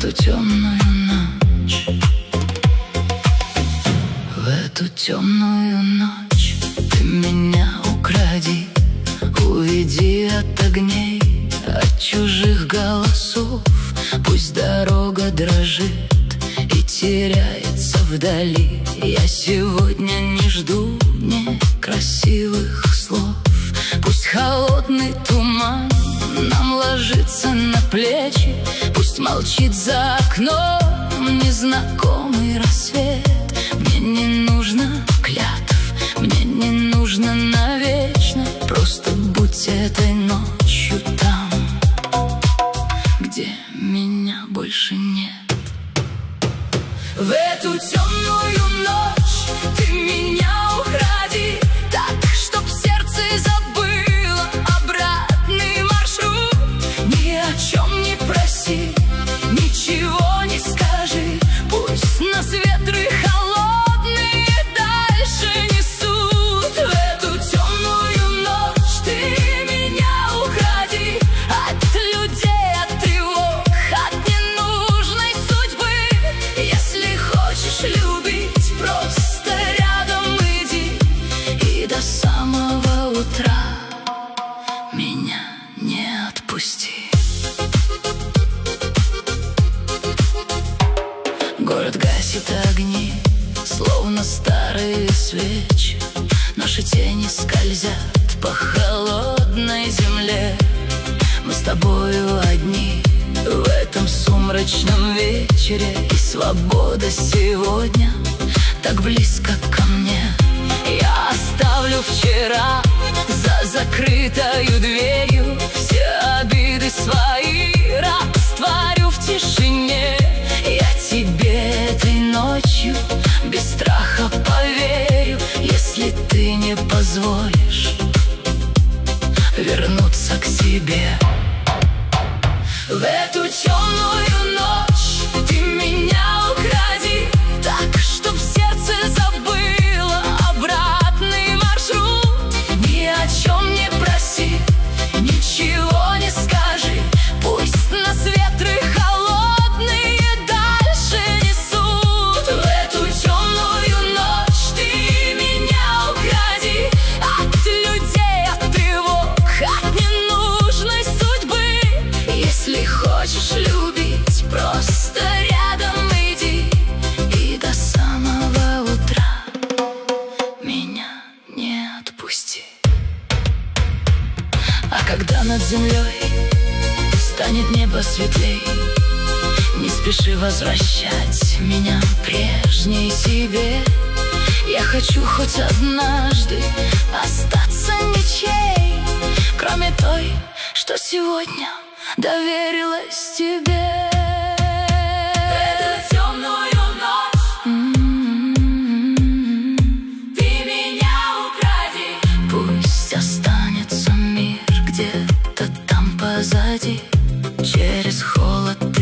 эту темную ночь, в эту темную ночь ты меня укради, уведи от огней, от чужих голосов. Пусть дорога дрожит и теряется вдали. Я сегодня не жду некрасивых слов. Пусть холодный туман нам ложится на плечи, пусть молчит за окном незнакомый рассвет. Мне не нужно клятв, мне не нужно навечно. Просто будь этой ночью там, где меня больше нет. В эту темную ночь ты меня укради, так, чтоб сердце забыло обратный маршрут. Ни о чем не проси, ничего не скажи. Пусть нас ветры холодные дальше несут. В эту темную ночь ты меня укради от людей, от тревог, от ненужной судьбы. Если хочешь любить, просто рядом иди, и до самого утра меня не отпусти. Город гасит огни, словно старые свечи. Наши тени скользят по холодной земле. Мы с тобою одни в этом сумрачном вечере, и свобода сегодня так близко ко мне. Я оставлю вчера за закрытою дверью, все обиды свои растворю в тишине. Я тебе этой ночью без страха поверю, если ты не позволишь вернуться к себе. В эту темную ночь ты меня укради, так, чтоб сердце забыло обратный маршрут. Ни о чем не проси, ничего не скажи. Пусть нас ветры холодные дальше несут. В эту темную ночь ты меня укради от людей, от тревог, от ненужной судьбы. Если хочешь любить, просто рядом иди, и до самого утра меня не отпусти. А когда над землей станет небо светлей, не спеши возвращать меня прежней себе. Я хочу хоть однажды остаться ничей, кроме той, что сегодня доверилась тебе. Эту темную ночь ты меня укради. Пусть останется мир где-то там позади, через холод